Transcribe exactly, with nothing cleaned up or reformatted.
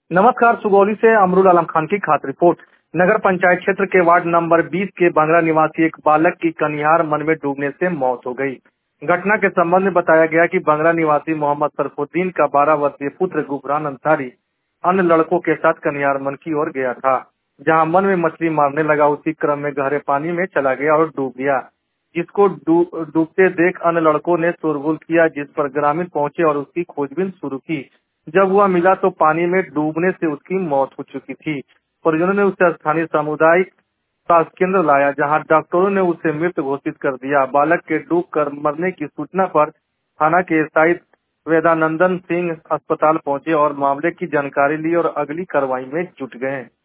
नमस्कार। सुगौली से अमरुल आलम खान की खास रिपोर्ट। नगर पंचायत क्षेत्र के वार्ड नंबर बीस के बंगरा निवासी एक बालक की कनिहार मन में डूबने से मौत हो गई। घटना के संबंध में बताया गया कि बंगरा निवासी मोहम्मद सरफुद्दीन का बारह वर्षीय पुत्र गुफरान अंसारी अन्य लड़कों के साथ कनिहार मन की ओर गया था, जहां मन में मछली मारने लगा। उसी क्रम में गहरे पानी में चला गया और डूब गया, जिसको डूबते देख अन्य लड़कों ने शोरगुल किया, जिस पर ग्रामीण पहुंचे और उसकी खोजबीन शुरू की। जब वह मिला तो पानी में डूबने से उसकी मौत हो चुकी थी। परिजनों ने उसे स्थानीय सामुदायिक स्वास्थ्य केंद्र लाया, जहां डॉक्टरों ने उसे मृत घोषित कर दिया। बालक के डूबकर मरने की सूचना पर थाना के एसआई वेदानंदन सिंह अस्पताल पहुंचे और मामले की जानकारी ली और अगली कार्रवाई में जुट गए।